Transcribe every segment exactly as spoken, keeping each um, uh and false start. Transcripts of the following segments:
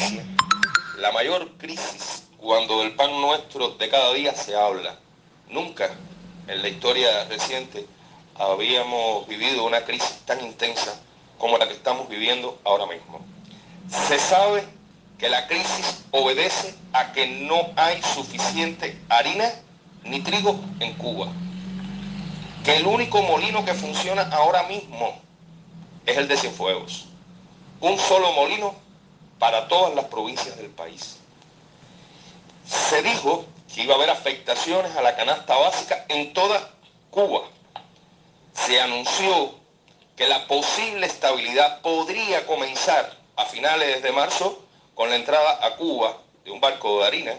noticia, la mayor crisis cuando del pan nuestro de cada día se habla. Nunca en la historia reciente habíamos vivido una crisis tan intensa como la que estamos viviendo ahora mismo. Se sabe que la crisis obedece a que no hay suficiente harina ni trigo en Cuba, que el único molino que funciona ahora mismo es el de Cienfuegos, un solo molino para todas las provincias del país. Se dijo que iba a haber afectaciones a la canasta básica en toda Cuba. Se anunció que la posible estabilidad podría comenzar a finales de marzo con la entrada a Cuba de un barco de harina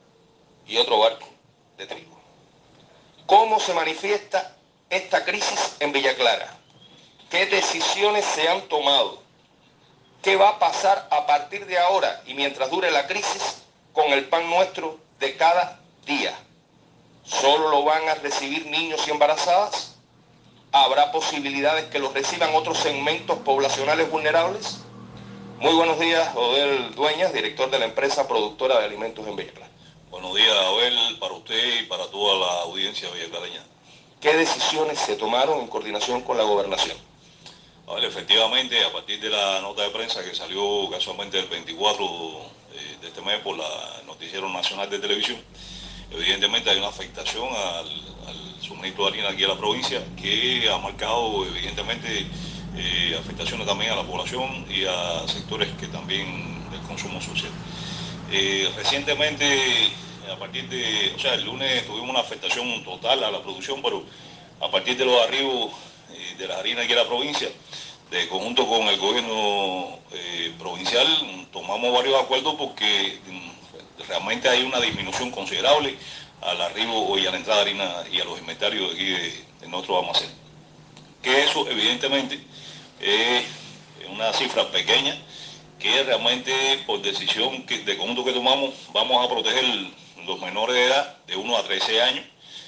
y otro barco de trigo. ¿Cómo se manifiesta esta crisis en Villa Clara? ¿Qué decisiones se han tomado? ¿Qué va a pasar a partir de ahora y mientras dure la crisis con el pan nuestro de cada día? ¿Solo lo van a recibir niños y embarazadas? ¿Habrá posibilidades que los reciban otros segmentos poblacionales vulnerables? Muy buenos días, Odel Dueñas, director de la empresa productora de alimentos en Villa Clara. Buenos días, Abel, para usted y para toda la audiencia villaclareña. ¿Qué decisiones se tomaron en coordinación con la gobernación? A ver, efectivamente, a partir de la nota de prensa que salió casualmente el veinticuatro de este mes por la Noticiero Nacional de Televisión, evidentemente hay una afectación al, al suministro de harina aquí a la provincia que ha marcado evidentemente eh, afectaciones también a la población y a sectores que también del consumo social. Eh, recientemente, a partir de, o sea, el lunes tuvimos una afectación total a la producción, pero a partir de los arribos eh, de las harinas aquí a la provincia, de conjunto con el gobierno eh, provincial, tomamos varios acuerdos porque mm, realmente hay una disminución considerable al arribo y a la entrada de harina y a los inventarios de aquí de, de nuestros almacenes. Que eso evidentemente es una cifra pequeña, que realmente por decisión que, de conjunto que tomamos vamos a proteger los menores de edad de uno a trece años.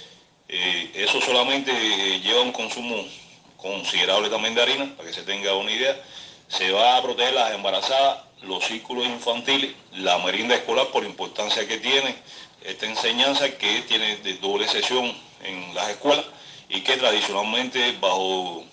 Eh, eso solamente lleva un consumo considerable también de harina, para que se tenga una idea. Se va a proteger las embarazadas, los círculos infantiles, la merienda escolar por la importancia que tiene esta enseñanza, que tiene de doble sesión en las escuelas y que tradicionalmente bajo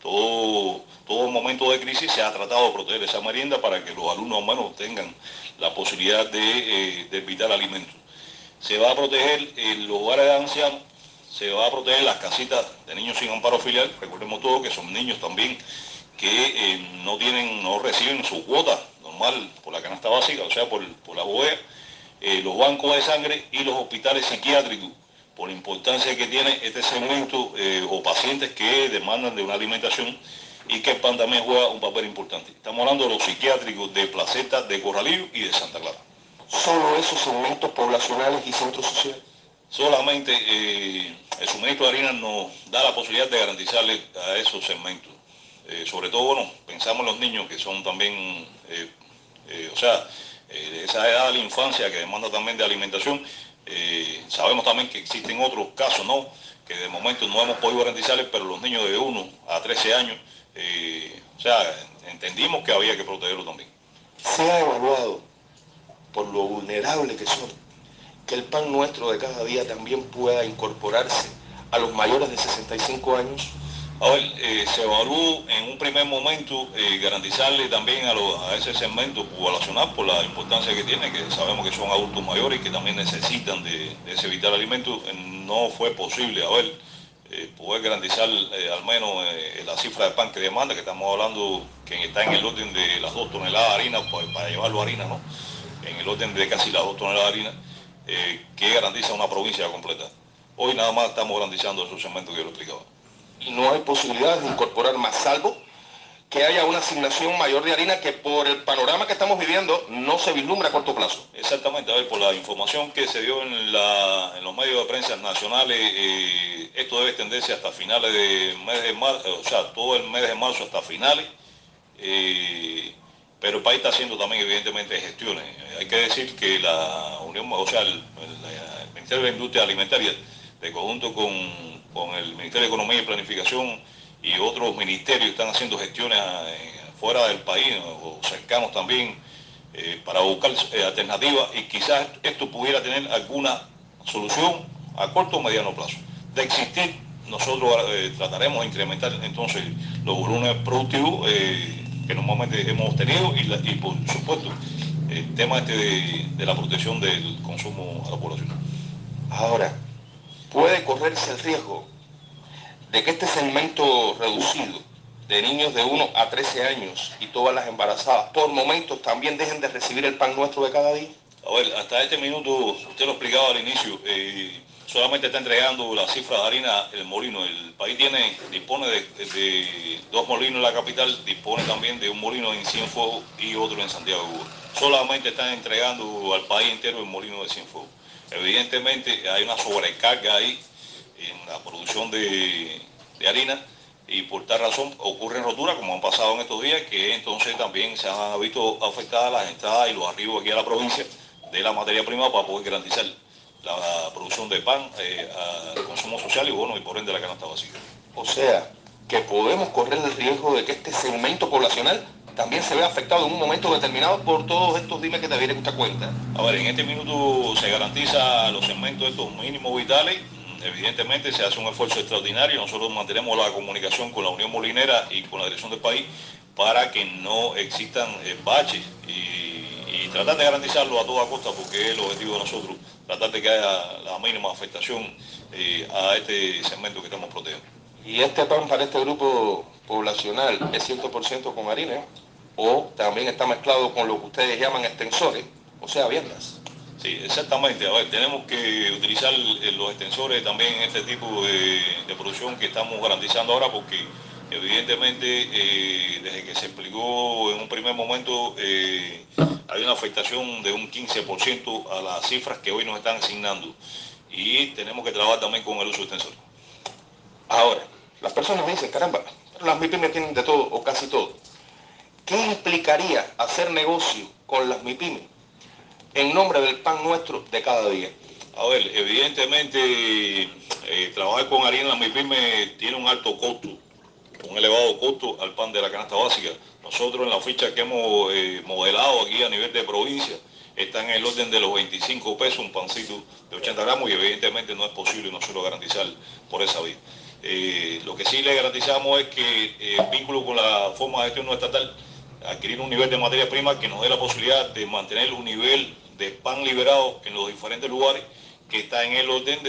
todo, todo momento de crisis se ha tratado de proteger esa merienda para que los alumnos al menos tengan la posibilidad de, eh, de evitar alimentos. Se va a proteger eh, los hogares de ancianos, se va a proteger las casitas de niños sin amparo filial. Recordemos todos que son niños también que eh, no tienen, no reciben su cuota normal por la canasta básica, o sea, por, por la B O E A, eh, los bancos de sangre y los hospitales psiquiátricos, por la importancia que tiene este segmento eh, o pacientes que demandan de una alimentación y que el pan también juega un papel importante. Estamos hablando de los psiquiátricos de Placeta, de Corralillo y de Santa Clara. ¿Solo esos segmentos poblacionales y centros sociales? Solamente eh, el suministro de harina nos da la posibilidad de garantizarle a esos segmentos. Eh, sobre todo, bueno, pensamos en los niños que son también, eh, eh, o sea, eh, esa edad de la infancia que demanda también de alimentación. Eh, sabemos también que existen otros casos, ¿no?, que de momento no hemos podido garantizarles, pero los niños de uno a trece años, eh, o sea, entendimos que había que protegerlos también. Se ha evaluado, por lo vulnerable que son, que el pan nuestro de cada día también pueda incorporarse a los mayores de sesenta y cinco años. A ver, eh, se evaluó en un primer momento eh, garantizarle también a, lo, a ese segmento poblacional por la importancia que tiene, que sabemos que son adultos mayores y que también necesitan de, de ese vital alimento. Eh, no fue posible, a ver, eh, poder garantizar eh, al menos eh, la cifra de pan que demanda, que estamos hablando que está en el orden de las dos toneladas de harina, pues, para llevarlo a harina, ¿no?, en el orden de casi las dos toneladas de harina, eh, que garantiza una provincia completa. Hoy nada más estamos garantizando esos segmentos que yo lo explicaba. Y no hay posibilidades de incorporar más, salvo que haya una asignación mayor de harina que por el panorama que estamos viviendo no se vislumbra a corto plazo. Exactamente, a ver, por la información que se dio en, la, en los medios de prensa nacionales, eh, esto debe extenderse hasta finales del mes de marzo, o sea, todo el mes de marzo hasta finales, eh, pero el país está haciendo también evidentemente gestiones. Hay que decir que la Unión, o sea, el, el, el Ministerio de la Industria Alimentaria, de conjunto con, con el Ministerio de Economía y Planificación y otros ministerios, están haciendo gestiones fuera del país o cercanos también, eh, para buscar eh, alternativas y quizás esto pudiera tener alguna solución a corto o mediano plazo. De existir, nosotros eh, trataremos de incrementar entonces los volúmenes productivos eh, que normalmente hemos tenido y, la, y por supuesto el tema este de, de la protección del consumo a la población. Ahora, puede correrse el riesgo de que este segmento reducido de niños de uno a trece años y todas las embarazadas por momentos también dejen de recibir el pan nuestro de cada día. A ver, hasta este minuto, usted lo explicaba al inicio, eh, solamente está entregando la cifra de harina el molino. El país tiene, dispone de, de dos molinos en la capital, dispone también de un molino en Cienfuegos y otro en Santiago de Cuba. Solamente están entregando al país entero el molino de Cienfuegos. Evidentemente hay una sobrecarga ahí en la producción de, de harina y por tal razón ocurren roturas como han pasado en estos días, que entonces también se han visto afectadas las entradas y los arribos aquí a la provincia de la materia prima para poder garantizar la producción de pan eh, al consumo social y bueno, y por ende la canasta básica. O sea, que podemos correr el riesgo de que este segmento poblacional también se vea afectado en un momento determinado por todos estos dimes que te viene usted cuenta. A ver, en este minuto se garantiza los segmentos estos mínimos vitales. Evidentemente se hace un esfuerzo extraordinario. Nosotros mantenemos la comunicación con la Unión Molinera y con la dirección del país para que no existan eh, baches y, y tratar de garantizarlo a toda costa, porque es el objetivo de nosotros, tratar de que haya la mínima afectación eh, a este segmento que estamos protegiendo. ¿Y este pan para este grupo poblacional es cien por ciento con harina o también está mezclado con lo que ustedes llaman extensores, o sea, viandas? Sí, exactamente. A ver, tenemos que utilizar los extensores también en este tipo de, de producción que estamos garantizando ahora, porque evidentemente eh, desde que se explicó en un primer momento eh, hay una afectación de un quince por ciento a las cifras que hoy nos están asignando y tenemos que trabajar también con el uso de extensores. Ahora, las personas me dicen, caramba, pero las MIPYMES tienen de todo o casi todo. ¿Qué implicaría hacer negocio con las MIPYMES en nombre del pan nuestro de cada día? A ver, evidentemente eh, trabajar con harina en la MIPYME tiene un alto costo, un elevado costo al pan de la canasta básica. Nosotros en la ficha que hemos eh, modelado aquí a nivel de provincia está en el orden de los veinticinco pesos un pancito de ochenta gramos y evidentemente no es posible nosotros garantizar por esa vía. Eh, lo que sí le garantizamos es que eh, el vínculo con la forma de gestión no estatal, adquirir un nivel de materia prima que nos dé la posibilidad de mantener un nivel de pan liberado en los diferentes lugares que está en el orden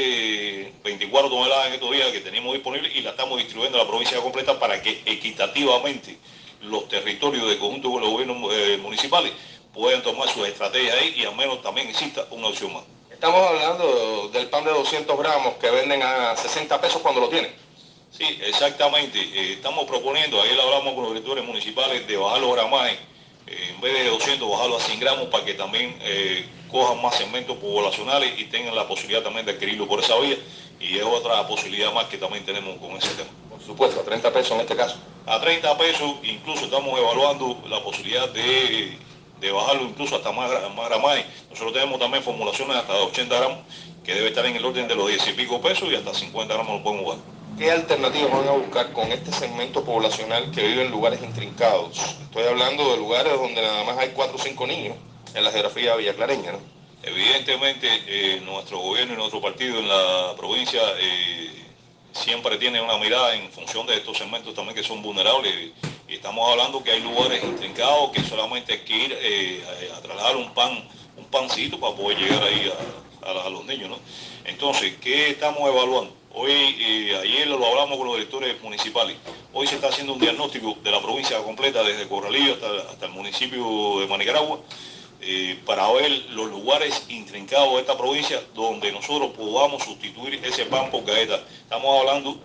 de veinticuatro toneladas en estos días que tenemos disponibles y la estamos distribuyendo a la provincia completa para que equitativamente los territorios de conjunto con los gobiernos eh, municipales puedan tomar sus estrategias ahí y al menos también exista una opción más. Estamos hablando del pan de doscientos gramos que venden a sesenta pesos cuando lo tienen. Sí, exactamente. Eh, estamos proponiendo, ayer hablamos con los directores municipales de bajar los gramajes, eh, en vez de doscientos bajarlo a cien gramos para que también eh, cojan más segmentos poblacionales y tengan la posibilidad también de adquirirlo por esa vía. Y es otra posibilidad más que también tenemos con ese tema. Por supuesto, a treinta pesos en este caso. A treinta pesos, incluso estamos evaluando la posibilidad de, de bajarlo incluso hasta más, más gramajes. Nosotros tenemos también formulaciones hasta de ochenta gramos, que debe estar en el orden de los diez y pico pesos y hasta cincuenta gramos lo podemos bajar. ¿Qué alternativas van a buscar con este segmento poblacional que vive en lugares intrincados? Estoy hablando de lugares donde nada más hay cuatro o cinco niños en la geografía villaclareña, ¿no? Evidentemente, eh, nuestro gobierno y nuestro partido en la provincia eh, siempre tiene una mirada en función de estos segmentos también que son vulnerables. Y estamos hablando que hay lugares intrincados que solamente hay que ir eh, a, a trasladar un pan, un pancito para poder llegar ahí a, a, a los niños, ¿no? Entonces, ¿qué estamos evaluando? Hoy, eh, ayer lo hablamos con los directores municipales. Hoy se está haciendo un diagnóstico de la provincia completa, desde Corralillo hasta, hasta el municipio de Manicaragua, eh, para ver los lugares intrincados de esta provincia donde nosotros podamos sustituir ese pan por galleta. Estamos hablando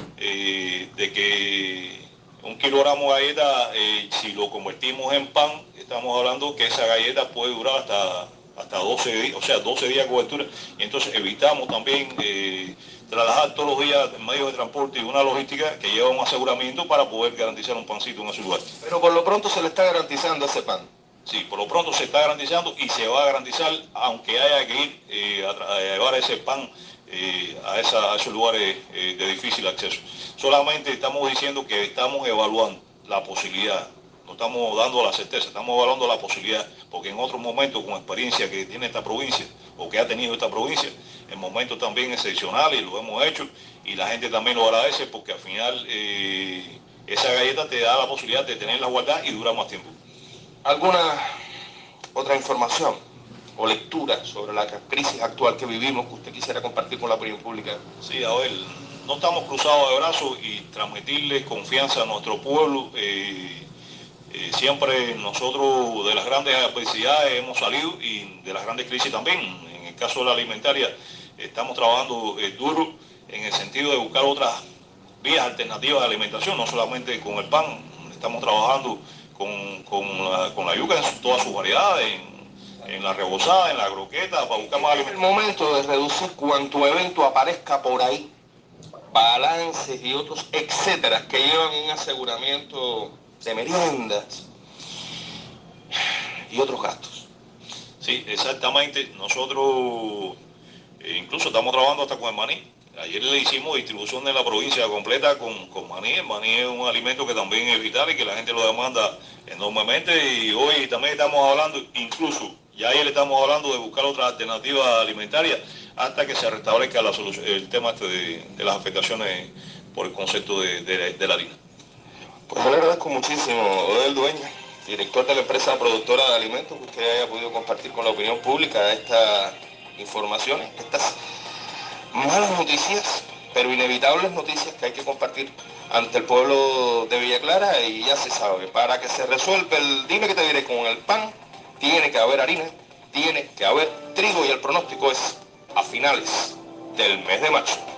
eh, de que un kilogramo de galleta, eh, si lo convertimos en pan, estamos hablando que esa galleta puede durar hasta, hasta doce días, o sea, doce días de cobertura, y entonces evitamos también eh, trabajar todos los días en medios de transporte y una logística que lleva un aseguramiento para poder garantizar un pancito en ese lugar. Pero por lo pronto se le está garantizando ese pan. Sí, por lo pronto se está garantizando y se va a garantizar, aunque haya que ir eh, a, a llevar ese pan eh, a, esa, a esos lugares eh, de difícil acceso. Solamente estamos diciendo que estamos evaluando la posibilidad, no estamos dando la certeza, estamos evaluando la posibilidad, porque en otros momentos, con experiencia que tiene esta provincia, o que ha tenido esta provincia, en momentos también excepcionales, lo hemos hecho, y la gente también lo agradece, porque al final eh, esa galleta te da la posibilidad de tenerla guardada y durar más tiempo. ¿Alguna otra información o lectura sobre la crisis actual que vivimos que usted quisiera compartir con la opinión pública? Sí, a ver, no estamos cruzados de brazos y transmitirle confianza a nuestro pueblo. Eh, eh, siempre nosotros de las grandes adversidades hemos salido y de las grandes crisis también. En el caso de la alimentaria estamos trabajando eh, duro en el sentido de buscar otras vías alternativas de alimentación, no solamente con el pan, estamos trabajando con, con, la, con la yuca en todas sus variedades, en, en la rebozada, en la croqueta, para buscar más alimentación. Es el momento de reducir cuanto evento aparezca por ahí, balances y otros etcétera, que llevan un aseguramiento de meriendas y otros gastos. Sí, exactamente. Nosotros eh, incluso estamos trabajando hasta con el maní. Ayer le hicimos distribución en la provincia completa con, con maní. El maní es un alimento que también es vital y que la gente lo demanda enormemente. Y hoy también estamos hablando, incluso ya ayer estamos hablando de buscar otras alternativas alimentarias hasta que se restablezca la solución, el tema este de, de las afectaciones por el concepto de, de, de la harina. Pues yo le agradezco muchísimo, Odel Dueña, director de la empresa productora de alimentos, que usted haya podido compartir con la opinión pública estas informaciones, estas malas noticias, pero inevitables noticias que hay que compartir ante el pueblo de Villa Clara. Y ya se sabe, para que se resuelva el dime que te diré con el pan, tiene que haber harina, tiene que haber trigo, y el pronóstico es a finales del mes de marzo.